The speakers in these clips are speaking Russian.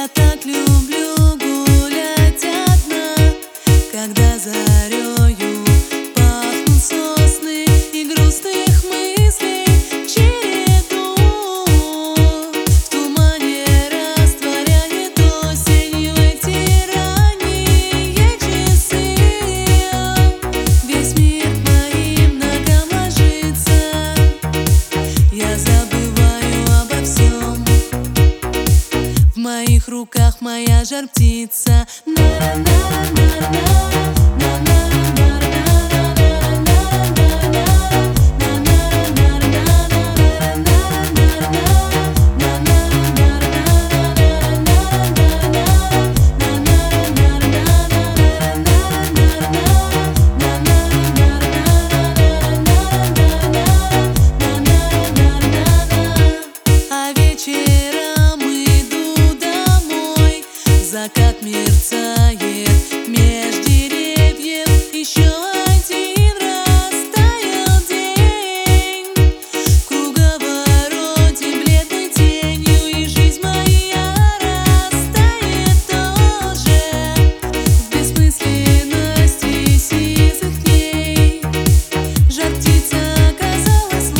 так люблю гулять одна, когда зарею пахнут сосны и грустных мыслей череду. В тумане растворяет осень в эти ранние часы. Весь мир к моим ногам ложится, я забываю обо всем. В моих руках моя жар-птица. А вечером иду домой, закат мерцает меж деревьев. Еще один раз таял день в круговороте бледной тенью, и жизнь моя растает тоже в бессмысленности сизых дней. Жар-птица оказалась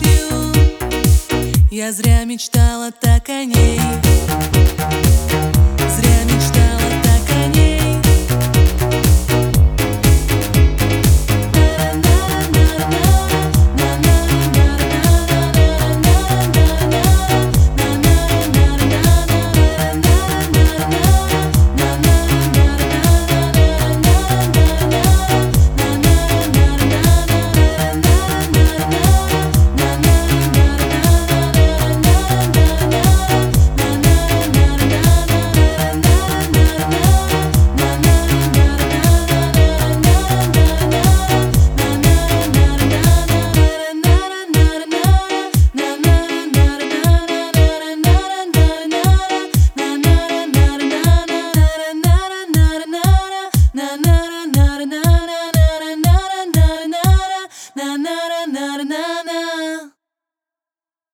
ложью, я зря мечтала так о ней.